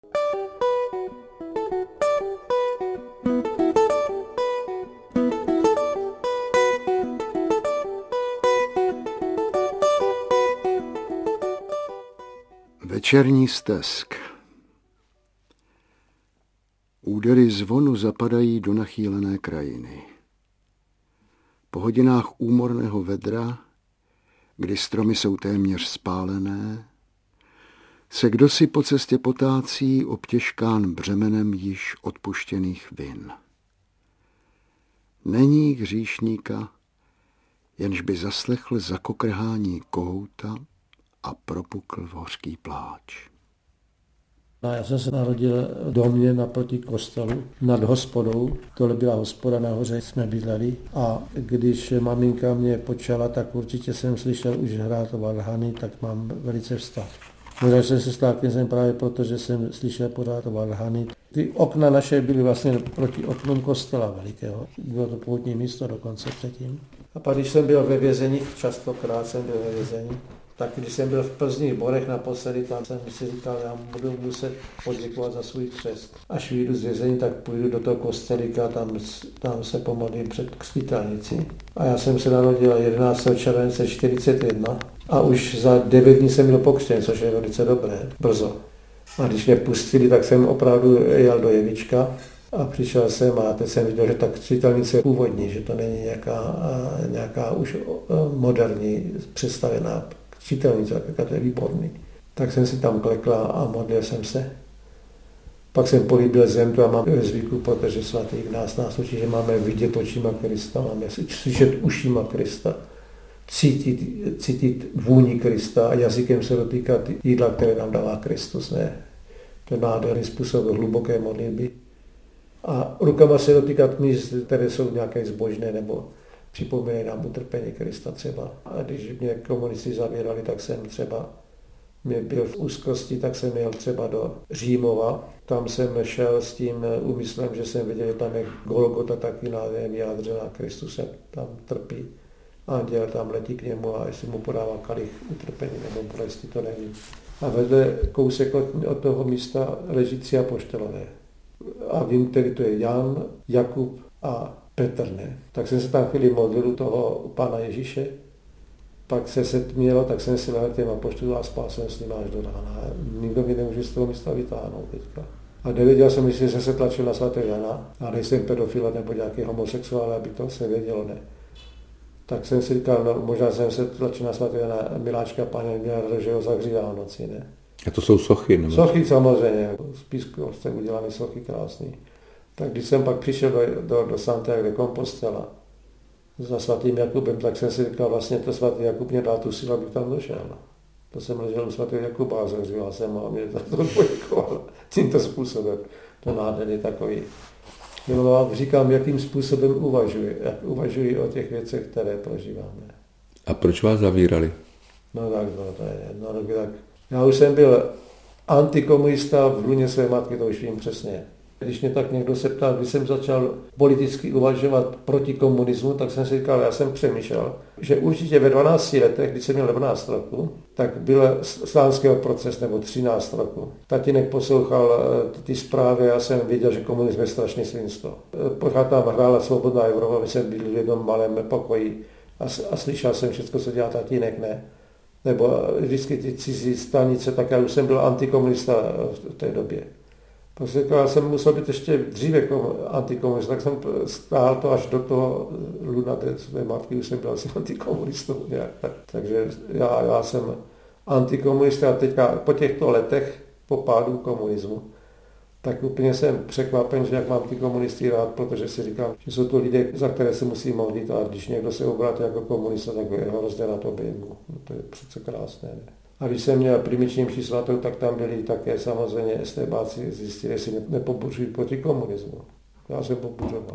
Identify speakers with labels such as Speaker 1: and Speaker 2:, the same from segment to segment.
Speaker 1: Večerní stesk. Údery zvonu zapadají do nachýlené krajiny. Po hodinách úmorného vedra, kdy stromy jsou téměř spálené, se kdosi po cestě potácí obtěžkán břemenem již odpuštěných vin. Není hříšníka, jenž by zaslechl zakokrhání kohouta a propukl v hořký pláč.
Speaker 2: Já jsem se narodil v domě naproti kostelu nad hospodou. Tohle byla hospoda, nahoře jsme bydleli. A když maminka mě počala, tak určitě jsem slyšel už hrát varhany, tak mám velice vztah. Možná jsem se stal knězem právě proto, že jsem slyšel pořád varhany. Ty okna naše byly vlastně proti oknům kostela velikého. Bylo to poutní místo dokonce předtím. A pak když jsem byl ve vězení, častokrát jsem byl ve vězení, tak když jsem byl v Plzni, v Borech naposledy, tam jsem si říkal, já budu muset poděkovat za svůj křest. Až vyjdu z vězení, tak půjdu do toho kostelíka, tam se pomodlím před křtitelnicí. A já jsem se narodil 11. července 1941 a už za 9 dní jsem byl pokřtěn, což je velice dobré, brzo. A když mě pustili, tak jsem opravdu jel do Jevička a přišel jsem a teď jsem viděl, že ta křtitelnice je původní, že to není nějaká už moderní představená křtitelnice, jaká to je výborný. Tak jsem si tam klekla a modlil jsem se. Pak jsem políbil zem, to a mám zvyku, protože svatý Ignác nás učí, že máme vidět očima Krista, máme slyšet ušima Krista, cítit vůni Krista a jazykem se dotýkat jídla, které nám dává Kristus. Ne? To je nádherný způsob hluboké modlitby. A rukama se dotýkat míst, které jsou nějaké zbožné nebo připomínají nám utrpení Krista třeba. A když mě komunisti zavírali, tak jsem třeba byl v úzkosti, tak jsem jel třeba do Římova. Tam jsem šel s tím úmyslem, že jsem viděl, že tam je Golgota taky nádherně vyjádřená, Kristus se tam trpí. Anděl tam letí k němu a jestli mu podává kalich utrpení nebo bolesti, to nevím. A vedle kousek od toho místa leží 3 apoštolové. A vím, který to je Jan, Jakub a Petr, ne? Tak jsem se tam chvíli modlil u toho Pána Ježíše, pak se setmělo, tak jsem si lehl těm apoštolům a spal jsem s ním až do rána. Nikdo mi nemůže z toho místa vytáhnout teďka. A nevěděl jsem, jestli jsem se tlačil na svatého Jana, a nejsem pedofil nebo nějaký homosexuál, aby to se vědělo, ne. Tak jsem si říkal, no, možná jsem se tlačil na svatého Jana, Miláčka Páně měl, že ho zahřívá v noci, ne.
Speaker 3: A to jsou sochy, nebo?
Speaker 2: Sochy samozřejmě, z písku jste udělané sochy krásný. Tak když jsem pak přišel do Santiago de Compostela za svatým Jakubem, tak jsem si říkal, vlastně to svatý Jakub mě dal tu sílu, abych tam došel. To jsem ležel u svatého Jakuba a zahříval jsem a mě za to poděkoval tímto způsobem. To nádherný takový. No, říkám, jakým způsobem uvažuji o těch věcech, které prožíváme.
Speaker 3: A proč vás zavírali?
Speaker 2: No tak, to je jedno. Tak. Já už jsem byl antikomunista v lůně své matky, to už vím přesně. Když mě tak někdo se ptal, když jsem začal politicky uvažovat proti komunismu, tak jsem si říkal, já jsem přemýšlel, že určitě ve 12 letech, když jsem měl 12 roku, tak byl slánského proces nebo 13 roku. Tatínek poslouchal ty zprávy a já jsem věděl, že komunismus je strašně svinstvo. Pořád tam hrála Svobodná Evropa, my jsme byli v jednom malém pokoji a slyšel jsem všechno, co dělá tatínek, ne. Nebo vždycky ty cizí stanice, tak já už jsem byl antikomunista v té době. Prostě já jsem musel být ještě dříve antikomunista, tak jsem stál to až do toho luna své matky, už jsem byl asi antikomunistou nějak. Takže já jsem antikomunista a teďka po těchto letech po pádu komunismu, tak úplně jsem překvapen, že jak mám ty komunisty rád, protože si říkám, že jsou to lidé, za které se musí modlit a když někdo se obrátí jako komunista, tak je hrozně na to běhu. No, to je přece krásné, ne? A když jsem měl primiční mši svatou, tak tam byli také samozřejmě estébáci, zjistili, jestli nepobuřují proti komunismu. Já jsem pobuřoval.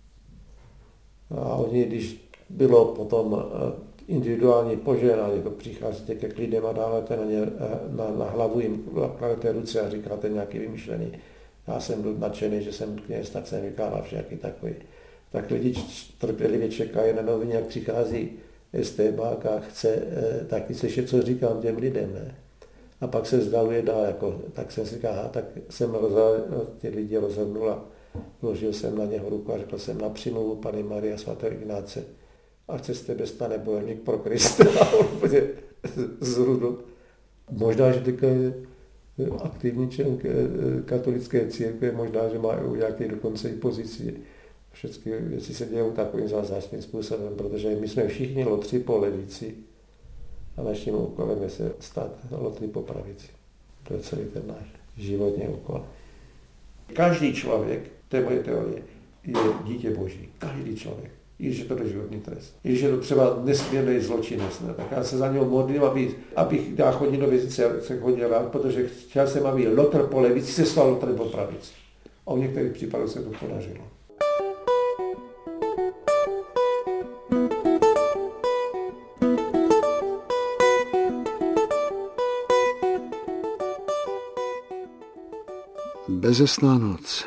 Speaker 2: A oni, když bylo potom individuální požehnání, to přicházíte ke lidem a dáváte na hlavu jim kladete ruce a říkáte nějaký vymyšlený. Já jsem byl nadšený, že jsem kněz, tak jsem vykázal všaký takový. Tak lidi trpělivě čekají na noviny, jak přichází estébák a chce taky slyšet, co říkám těm lidem. Ne? A pak se zdaluje dál, jako, tak jsem si říkal, tak jsem ty lidi rozhodnul a vložil jsem na něho ruku a řekl jsem na přímluvu Panny Marie a svatého Ignáce, ať se z tebe stane bojovník pro Krista. A on úplně zrudl. Možná, že teďka je aktivní člen katolické církve, možná, že má nějaké dokonce i pozici. Všechny věci se dějou takovým zázračným způsobem, protože my jsme všichni lotři po levici a naším úkolem je se stát lotři po pravici. To je celý ten náš životní úkol. Každý člověk, to je moje teorie, je dítě Boží. Každý člověk. I když je to doživotní trest. I když je to třeba nesmírný zločinec. Ne? Tak já se za něho modlím, abych dá chodit do vězice, se chodil rád, protože chtěl jsem, aby lotr po levici se stal lotr po pravici. A v některých případech se to podařilo.
Speaker 1: Bezesná noc.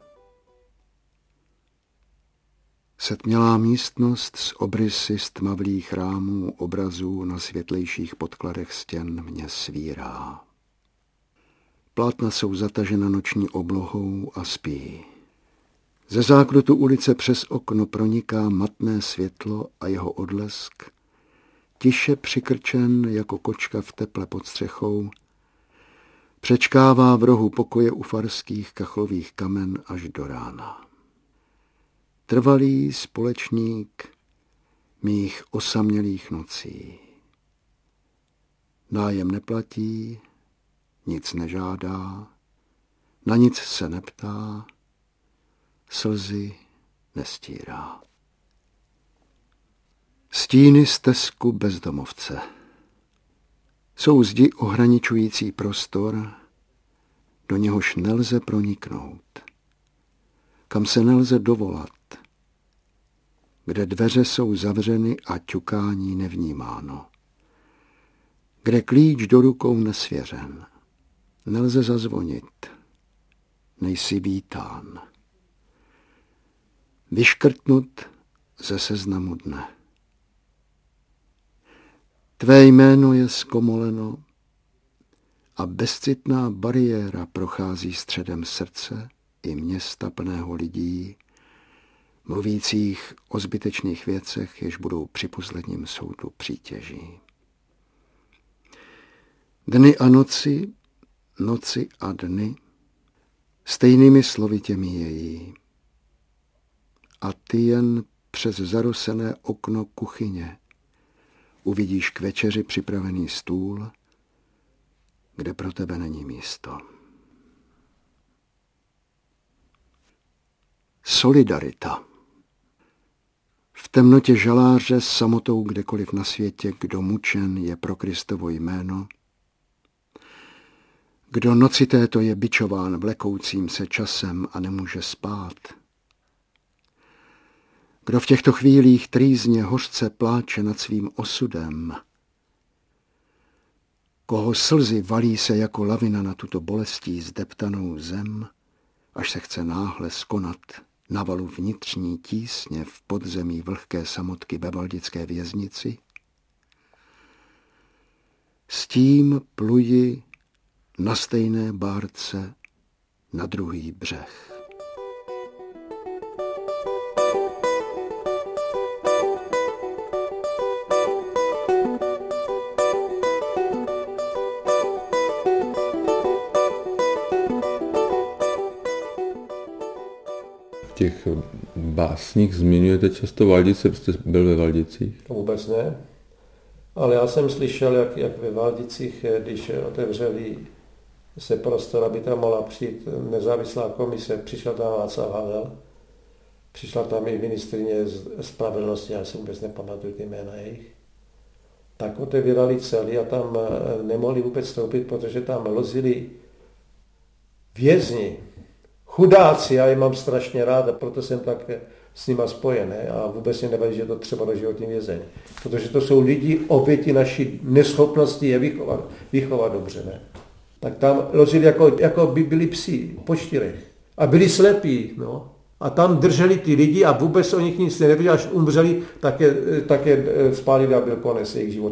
Speaker 1: Setmělá místnost s obrysy stmavlých rámů obrazů na světlejších podkladech stěn mě svírá. Plátna jsou zatažena noční oblohou a spí. Ze zákrutu ulice přes okno proniká matné světlo a jeho odlesk, tiše přikrčen jako kočka v teple pod střechou, přečkává v rohu pokoje u farských kachlových kamen až do rána. Trvalý společník mých osamělých nocí. Nájem neplatí, nic nežádá, na nic se neptá, slzy nestírá. Stíny stezku bezdomovce. Jsou zdi ohraničující prostor, do něhož nelze proniknout, kam se nelze dovolat, kde dveře jsou zavřeny a ťukání nevnímáno, kde klíč do rukou nesvěřen, nelze zazvonit, nejsi vítán. Vyškrtnut ze seznamu dne. Tvé jméno je zkomoleno a bezcitná bariéra prochází středem srdce i města plného lidí, mluvících o zbytečných věcech, jež budou při posledním soudu přítěží. Dny a noci, noci a dny, stejnými slovy tě míjejí. A ty jen přes zarosené okno kuchyně uvidíš k večeři připravený stůl, kde pro tebe není místo. Solidarita. V temnotě žaláře s samotou kdekoliv na světě, kdo mučen je pro Kristovo jméno, kdo noci této je bičován vlekoucím se časem a nemůže spát, kdo v těchto chvílích trýzně hořce pláče nad svým osudem, koho slzy valí se jako lavina na tuto bolestí zdeptanou zem, až se chce náhle skonat na valu vnitřní tísně v podzemí vlhké samotky ve valdické věznici, s tím pluji na stejné bárce na druhý břeh.
Speaker 3: V těch básních zmiňujete často Valdice, jste byl ve Valdicích?
Speaker 2: Vůbec ne, ale já jsem slyšel, jak ve Valdicích, když otevřeli se prostor, aby tam mohla přijít nezávislá komise, přišel tam Václav Havel, přišla tam i ministryně spravedlnosti, já si vůbec nepamatuju ty jména jejich, tak otevírali celý a tam nemohli vůbec vstoupit, protože tam lozili vězni, chudáci, já je mám strašně rád a proto jsem tak s nima spojený a vůbec mě nevadí, že je to třeba doživotní vězeň. Protože to jsou lidi oběti naší neschopnosti je vychovat dobře. Ne? Tak tam lozili jako by byli psi po 4 a byli slepí. No. A tam drželi ty lidi a vůbec o nich nic nevěděli, až umřeli, tak je spálili a byl konec jejich života.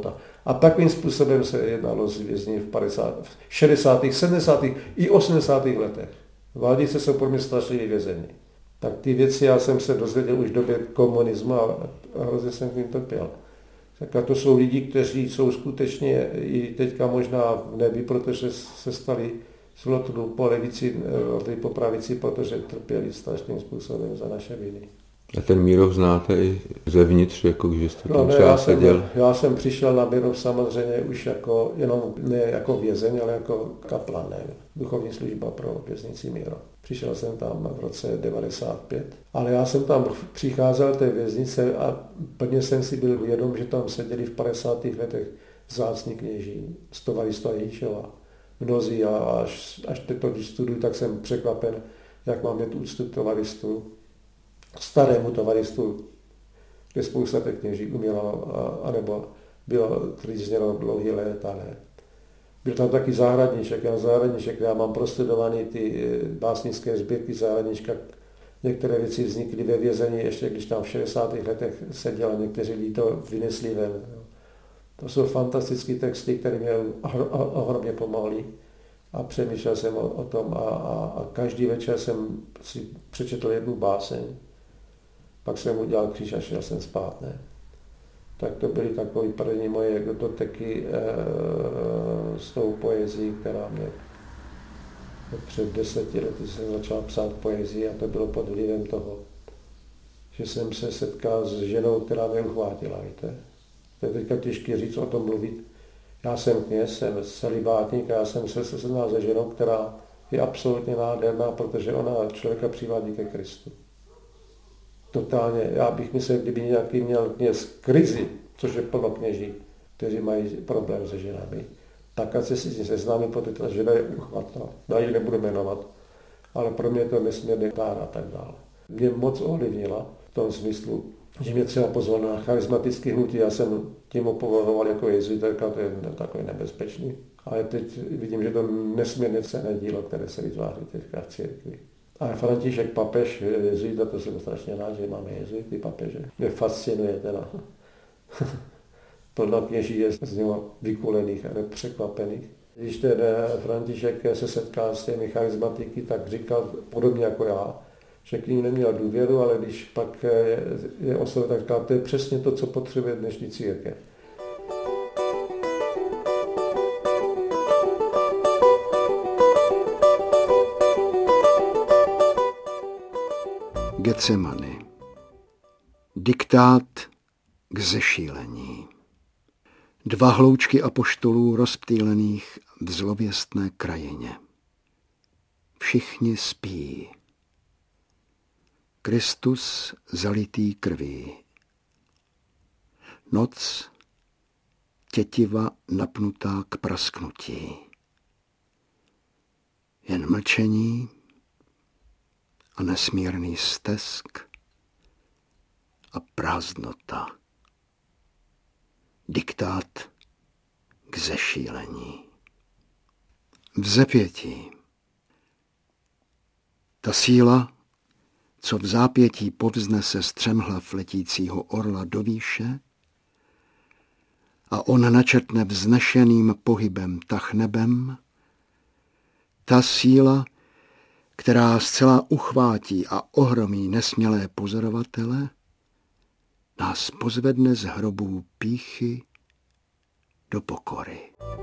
Speaker 2: A takovým způsobem se jednalo z vězní v 60., 70. i 80. letech. Valdice jsou pro mě strašliví vězení. Tak ty věci já jsem se dozvěděl už v době komunismu a hrozně jsem k ním trpěl. Tak a to jsou lidi, kteří jsou skutečně i teďka možná v nebi, protože se stali zlotnu po levici, po pravici, protože trpěli strašným způsobem za naše viny.
Speaker 3: A ten Mírov znáte i zevnitř, jako že jste tam třeba seděl?
Speaker 2: Já jsem přišel na Mírov samozřejmě už ne jako vězeň, ale jako kaplan, ne, duchovní služba pro věznici Mírov. Přišel jsem tam v roce 95, ale já jsem tam přicházel té věznice a plně jsem si byl vědom, že tam seděli v 50. letech vzácní kněží z Tovaristva Ježíšova. Mnozí a až teď to studuji, tak jsem překvapen, jak mám mít úctu k tovaristu, starému tovaristu, kde spousta těch kněží uměla, anebo bylo trýzněno dlouhý let, ale byl tam taky Zahradníček. Já mám prostudovaný ty básnické sbírky Zahradníčka. Některé věci vznikly ve vězení, ještě když tam v 60. letech seděl a někteří lidi to vynesli ven. To jsou fantastické texty, které mě ohromně pomohly. A přemýšlel jsem o tom a každý večer jsem si přečetl jednu báseň. Pak jsem udělal kříž a šel jsem spát. Ne? Tak to byly takové první moje doteky s tou poezií, která mě před 10 lety jsem začal psát poezii a to bylo pod vlivem toho, že jsem se setkal s ženou, která mě uchvátila. Víte? To je teďka těžké říct, o tom mluvit. Já jsem kněz, jsem celibátník a já jsem se seznal se ženou, která je absolutně nádherná, protože ona člověka přivádí ke Kristu. Totálně, já bych myslel, kdyby nějaký měl kněz krizi, což je plno kněží, kteří mají problém se ženami, tak ať se s ní seznámí, protože ta žena je uchvatná. Já ji nebudu jmenovat, ale pro mě je to nesmírně dára a tak dále. Mě moc ovlivnila v tom smyslu, že mě třeba pozval na charismatické hnutí, já jsem tím opovrhoval jako jezuiterka, to je takový nebezpečný. Ale teď vidím, že to nesmírně cenné dílo, které se vytváří teďka v církvi. A František papež, jezuita, to jsem strašně rád, že máme jezuity papeže. Mě fascinuje teda. Plno kněží je z něho vykulených a překvapených. Když ten František se setká s těmi charismatiky, tak říkal podobně jako já, že k ním neměl důvěru, ale když pak je oslovil, tak říkal, to je přesně to, co potřebuje dnešní církev.
Speaker 1: Getsemany. Diktát k zešílení. 2 hloučky apoštolů rozptýlených v zlověstné krajině. Všichni spí. Kristus zalitý krví. Noc, tětiva napnutá k prasknutí. Jen mlčení a nesmírný stesk a prázdnota. Diktát k zešílení. Vzepětí. Ta síla, co v zápětí povznese střemhlav letícího orla do výše a on načrtne vznešeným pohybem tah nebem, ta síla, která zcela uchvátí a ohromí nesmělé pozorovatele, nás pozvedne z hrobů pýchy do pokory.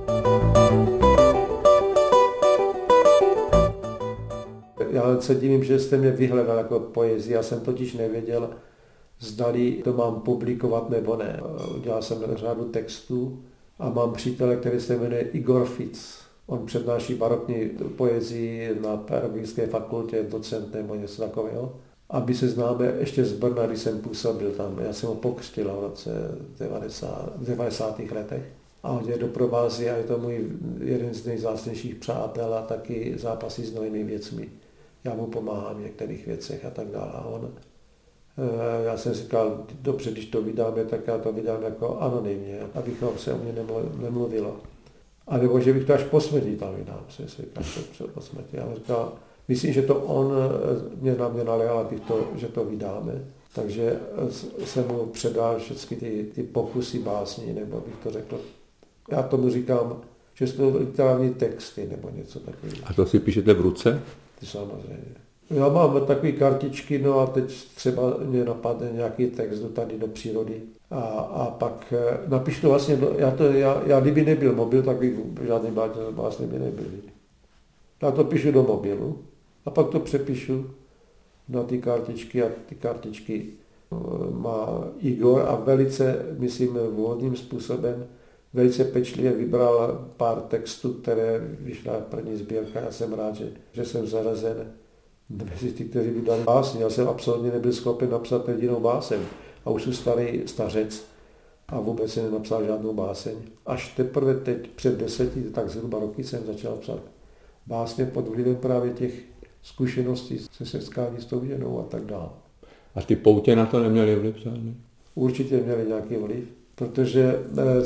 Speaker 2: Já se divím, že jste mě vyhledal jako poezii, já jsem totiž nevěděl, zdali to mám publikovat nebo ne. Udělal jsem řadu textů a mám přítele, který se jmenuje Igor Fic. On přednáší barokní poezii na Pedagogické fakultě, docent nebo něco takového. A my se známe ještě z Brna, když jsem působil tam. Já jsem ho pokřtil v roce 90. letech. A on je doprovází a je to můj jeden z nejvzácnějších přátel a taky zápasí s novými věcmi. Já mu pomáhám v některých věcech a tak dále. A já jsem říkal, dobře, když to vydáme, tak já to vydám jako anonymně, abychom se o mě nemluvilo. A nebo že bych to až po smrti tam vydám, se říkal, po smrti. Já říkal, myslím, že to on mě na mě naléhal, že to vydáme. Takže jsem mu předal všechny ty pokusy básní, nebo bych to řekl, Já tomu říkám, že jsou literární texty nebo něco takového.
Speaker 3: A to si píšete v ruce?
Speaker 2: Samozřejmě. Já mám takové kartičky, no a teď třeba mě napadne nějaký text, jdu tady do přírody a pak napíšu to vlastně, já kdyby nebyl mobil, tak bych žádný básně by nebyl. Já to píšu do mobilu a pak to přepíšu na ty kartičky a ty kartičky má Igor a velice, myslím, vhodným způsobem, velice pečlivě vybral pár textů, které vyšla první sbírka. Já jsem rád, že jsem zařazen mezi ty, kteří by dali básně. Já jsem absolutně nebyl schopen napsat jedinou báseň. A už jsem starý stařec a vůbec jsem nenapsal žádnou báseň. Až teprve teď před 10, tak zhruba roky jsem začal psát básně pod vlivem právě těch zkušeností se setkání s tou ženou a tak dále.
Speaker 3: A ty poutě na to neměly vliv žádný?
Speaker 2: Určitě měly nějaký vliv, protože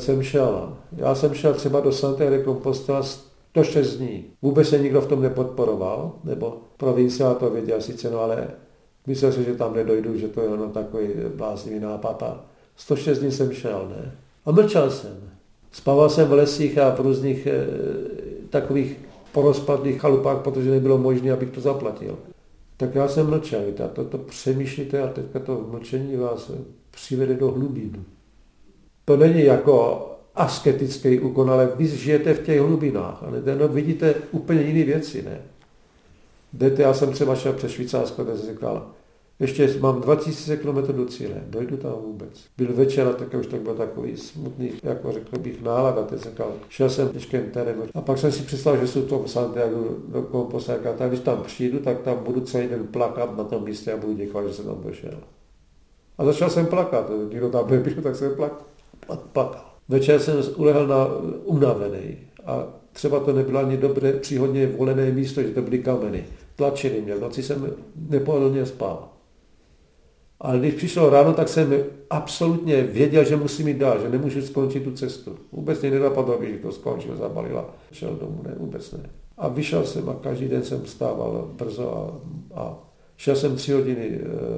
Speaker 2: já jsem šel třeba do Santiago de Compostela 106 dní. Vůbec se nikdo v tom nepodporoval, nebo provincia to věděl sice, no ale myslel si, že tam nedojdu, že to je ono takový bláznivý nápad. A 106 dní jsem šel, ne? A mlčel jsem. Spával jsem v lesích a v různých takových porozpadlých chalupách, protože nebylo možné, abych to zaplatil. Tak já jsem mlčel, a to přemýšlíte a teďka to mlčení vás přivede do hlubin. To není jako asketický úkon, ale vy žijete v těch hlubinách, ale vidíte úplně jiné věci, ne? Jdete, já jsem třeba šel přes Švýcarsko, kde jsem říkal, ještě mám 2000 km do cíle, dojdu tam vůbec. Byl večer a tak už tak byl takový smutný, jako řekl bych, nálada, teď jsem říkal, šel jsem těžkým terénu. A pak jsem si představil, že jsou to v Santiago do Compostela, tak když tam přijdu, tak tam budu celý den plakat na tom místě a budu děkovat, že jsem tam došel. A začal jsem plakat, nikdo tam nebyl, tak jsem plakal. Večer jsem ulehl na unavený a třeba to nebylo ani dobré, příhodně volené místo, že to byly kameny. Tlačili mě, v noci jsem nepohodlně spal. Ale když přišlo ráno, tak jsem absolutně věděl, že musím jít dál, že nemůžu skončit tu cestu. Vůbec mě nenapadlo, že to skončil, zabalila, šel domů, ne, vůbec ne. A vyšel jsem a každý den jsem vstával brzo a šel jsem 3 hodiny,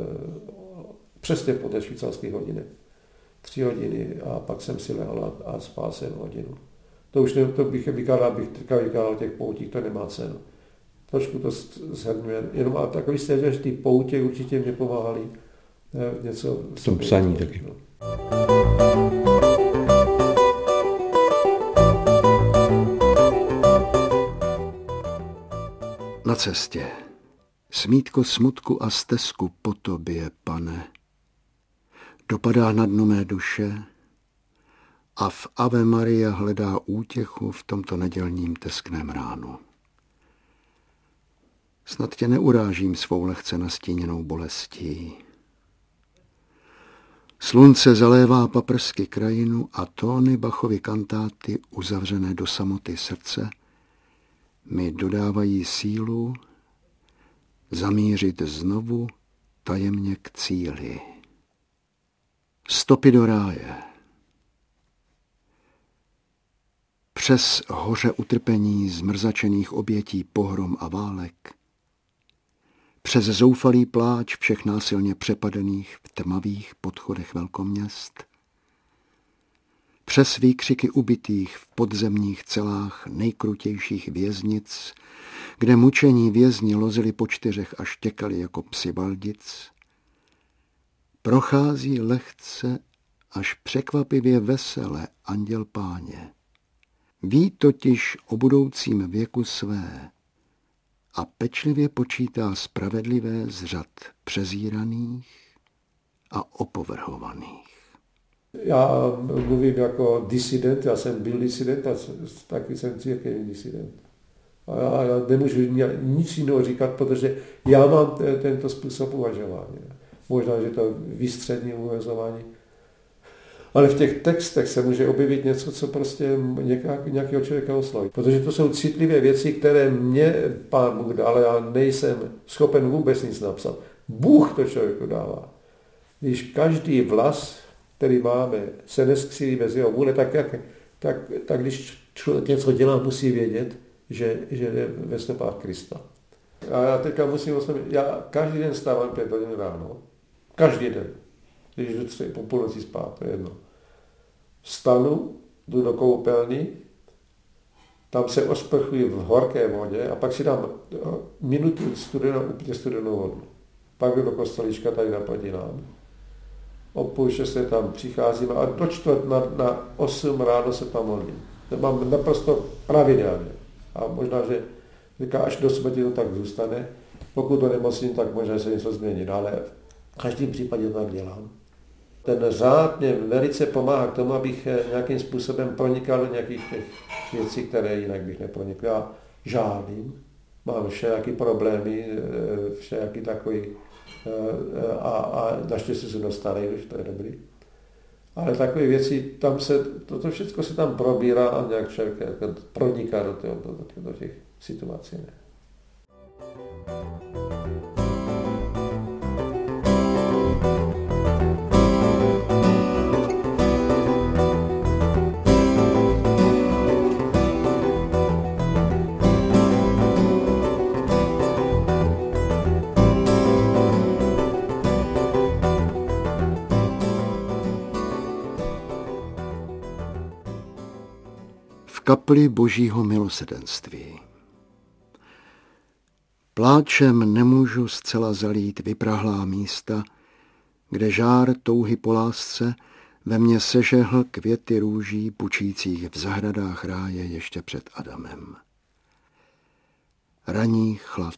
Speaker 2: přesně po té švýcarské hodině. 3 hodiny a pak jsem si lehl a spal jsem hodinu. To už ne, to bych vykladal o těch poutích, to nemá cenu. Trošku to shrnuje, jenom a takový jste, že ty poutě určitě mě pomáhaly něco
Speaker 3: v tom psaní taky.
Speaker 2: No.
Speaker 1: Na cestě. Smítko smutku a stezku po tobě, pane. Dopadá na dno mé duše a v Ave Maria hledá útěchu v tomto nedělním teskném ránu. Snad tě neurážím svou lehce nastíněnou bolestí. Slunce zalévá paprsky krajinu a tóny Bachovy kantáty uzavřené do samoty srdce mi dodávají sílu zamířit znovu tajemně k cíli. Stopy do ráje. Přes hoře utrpení zmrzačených obětí pohrom a válek, přes zoufalý pláč všech násilně přepadených v tmavých podchodech velkoměst, přes výkřiky ubitých v podzemních celách nejkrutějších věznic, kde mučení vězni lozili po 4 a štěkali jako psi baldic, prochází lehce až překvapivě vesele anděl Páně. Ví totiž o budoucím věku své a pečlivě počítá spravedlivé z řad přezíraných a opovrhovaných.
Speaker 2: Já mluvím jako disident, já jsem byl disident a taky jsem církevní disident. A já nemůžu nic jiného říkat, protože já mám tento způsob uvažování. Možná, že to výstřední uvažování. Ale v těch textech se může objevit něco, co prostě nějakého člověka osloví. Protože to jsou citlivé věci, které mě Pán Bůh dal, ale já nejsem schopen vůbec nic napsat. Bůh to člověku dává. Když každý vlas, který máme, se neskřílí bez jeho vůle, tak když člověk něco dělá, musí vědět, že je ve stopách Krista. A já teďka musím oslovit, já každý den stávám 5 hodin ráno. Každý den. Když jdu po půlnoci spát, to je jedno. Vstanu jdu do koupelny, tam se osprchuji v horké vodě a pak si dám minutu úplně studenou vodu. Pak jdu do kostelička tady naproti nám. O 5:30 tam přicházím a do 7:45 ráno se tam modlím. To mám naprosto pravidelně. A možná, že říká, až do smrti to tak zůstane. Pokud to nemocním, tak možná se něco změnit, ale v každém případě to tak dělám. Ten řád mě velice pomáhá k tomu, abych nějakým způsobem pronikal do nějakých těch věcí, které jinak bych nepronikl. Já žádným. Mám všelijaký problémy, všelijaký takový a naštěstí jsem dost starý, už to je dobrý. Ale takové věci, tam se, toto všechno se tam probírá a nějak člověk proniká do těch situací. Ne?
Speaker 1: Kapli Božího milosrdenství. Pláčem nemůžu zcela zalít vyprahlá místa, kde žár touhy po lásce ve mně sežehl květy růží pučících v zahradách ráje ještě před Adamem. Ranní chlad.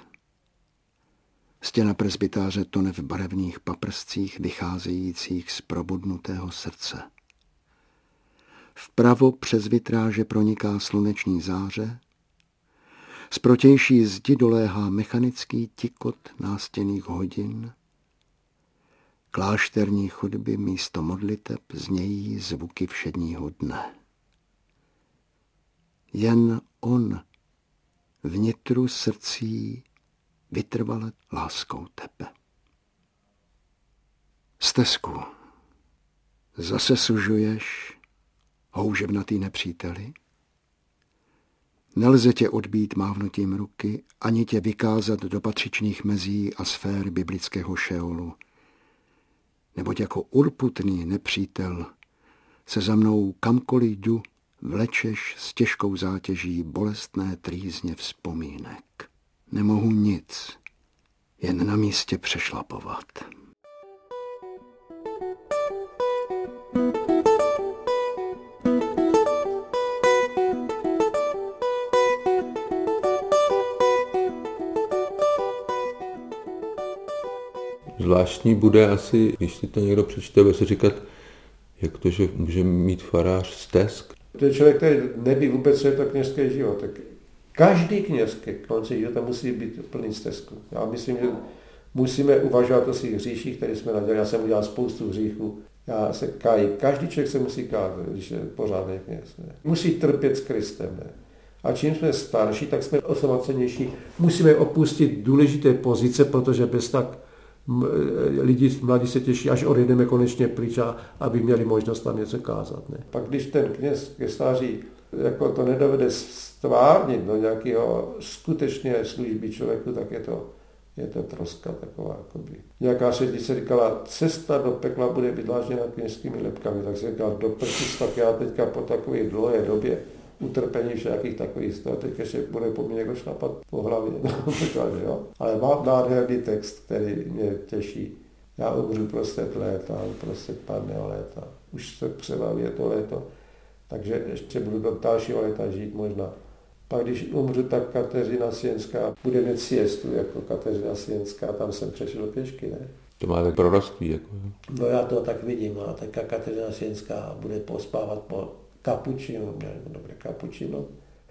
Speaker 1: Stěna presbytáře tone v barevných paprscích vycházejících z probudnutého srdce. Vpravo přes vitráže proniká sluneční záře, z protější zdi doléhá mechanický tikot nástěnných hodin, klášterní chodby místo modliteb znějí zvuky všedního dne. Jen on vnitru srdcí vytrvale láskou tebe. Stezku, zase sužuješ, houževnatý nepříteli? Nelze tě odbít mávnutím ruky, ani tě vykázat do patřičných mezí a sfér biblického šeolu. Neboť jako urputný nepřítel se za mnou kamkoliv jdu vlečeš s těžkou zátěží bolestné trýzně vzpomínek. Nemohu nic, jen na místě přešlapovat.
Speaker 3: Zvláštní bude asi, když si to někdo přečte, bude si říkat, jak to, že může mít farář stesk.
Speaker 2: To je člověk, který neví vůbec, co je to kněžský život. Tak každý kněz ke konci života musí být plný stezku. Já myslím, že musíme uvažovat o svých hříších, které jsme nadělali. Já jsem udělal spoustu hříchů. Já se kájí. Každý člověk se musí kát, když je pořádný kněz. Ne? Musí trpět s Kristem. Ne? A čím jsme starší, tak jsme osamocenější. Musíme opustit důležité pozice, protože bez tak mladí se těší, až odjedeme konečně pryč, aby měli možnost tam něco kázat. Ne? Pak když ten kněz ke stáří jako to nedovede stvárnit do nějakého skutečně služby člověku, tak je to troska taková. Jakoby. Nějaká světlice říkala, cesta do pekla bude vydlážděna kněžskými lepkami, tak se říkala, do prčic, tak já teďka po takové dlouhé době utrpení všakých takových stát, teď ještě bude po mně někdo šlapat po hlavě. Jo? Ale mám nádherný text, který mě těší. Já umřu prostřed léta, prostřed padného léta. Už se přebaví to léto, takže ještě budu do dalšího léta žít možná. Pak když umřu, tak Kateřina Sienská bude mít siestu jako Kateřina Sienská, tam jsem přešel pěšky, ne?
Speaker 3: To má tak proroctví. Jako.
Speaker 2: No já to tak vidím, a tak Kateřina Sienská bude pospávat po kapučino, měl dobré kapučino,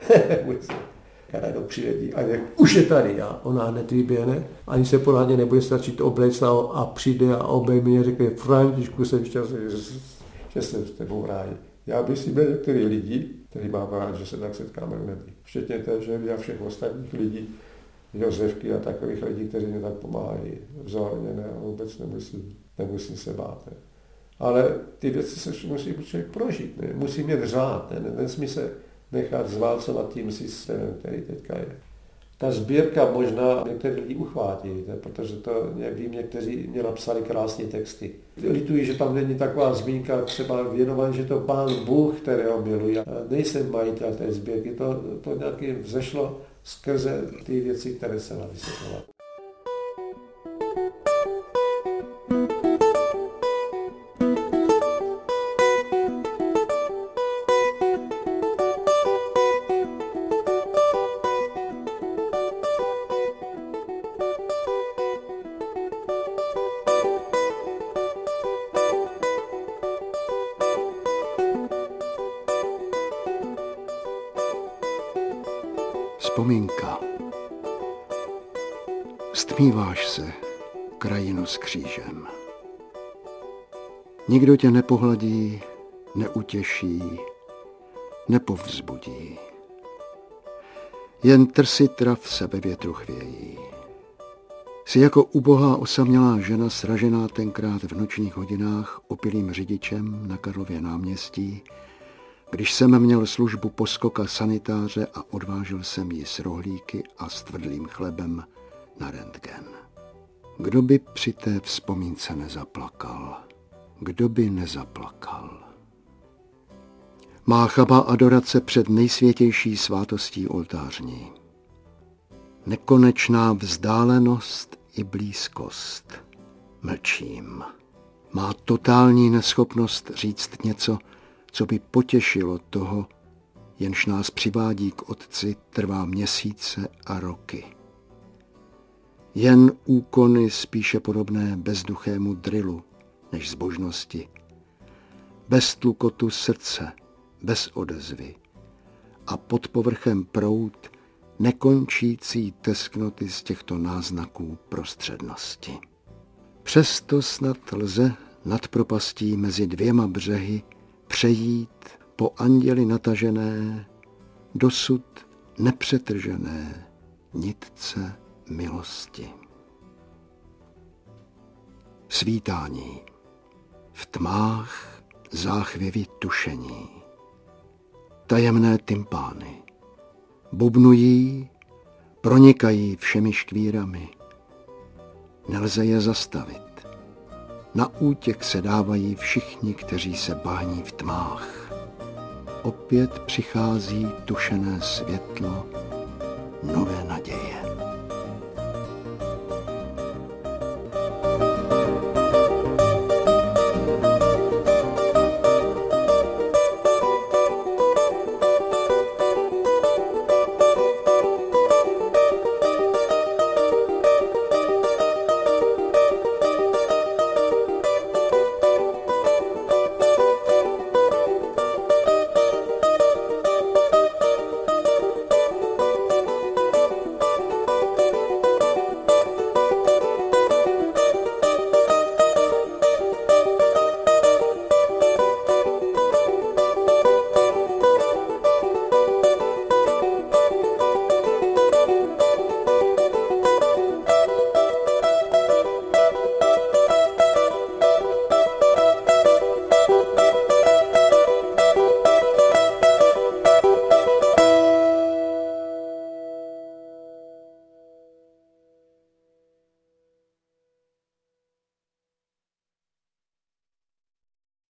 Speaker 2: Kanadou přivedí a už je tady a ona hned vyběhne, ani se pořádně nebude stačit obléct a přijde a obejme mě a řekne, Františku, jsem šťastný, že jsem s tebou v ráji. Já bych si byl některý lidi, který mám rád, že se tak setkáme v nebi. Včetně té ženy a všech ostatních lidí, Josefky a takových lidí, kteří mi tak pomáhají vzorně, ne, vůbec nemusím se bát. Ne. Ale ty věci se musí člověk prožít, ne? Musí mít řád, ne? Nesmí se nechat zválcovat tím systémem, který teďka je. Ta sbírka možná některý lidi uchvátí, protože to, jak vím, někteří mě napsali krásné texty. Lituji, že tam není taková zmínka třeba věnovaná, že to Pán Bůh, kterého miluji. Já nejsem majitel té sbírky, to nějaký vzešlo skrze ty věci, které jsem vysvětloval.
Speaker 1: Vzpomínka. Stmíváš se, krajinu s křížem. Nikdo tě nepohladí, neutěší, nepovzbudí. Jen trsy trav se ve větru chvějí. Jsi jako ubohá osamělá žena sražená tenkrát v nočních hodinách opilým řidičem na Karlově náměstí, když jsem měl službu poskoka sanitáře a odvážel jsem ji s rohlíky a s tvrdlým chlebem na rentgen. Kdo by při té vzpomínce nezaplakal? Kdo by nezaplakal? Má chaba adorace před nejsvětější svátostí oltářní. Nekonečná vzdálenost i blízkost. Mlčím. Má totální neschopnost říct něco, co by potěšilo toho, jenž nás přivádí k Otci, trvá měsíce a roky. Jen úkony spíše podobné bezduchému drilu než zbožnosti. Bez tlukotu srdce, bez odezvy a pod povrchem proud nekončící tesknoty z těchto náznaků prostřednosti. Přesto snad lze nad propastí mezi dvěma břehy přejít po anděli natažené, dosud nepřetržené nitce milosti. Svítání. V tmách záchvěvy tušení. Tajemné tympány. Bubnují, pronikají všemi škvírami. Nelze je zastavit. Na útěk se dávají všichni, kteří se bahní v tmách. Opět přichází tušené světlo nové naděje.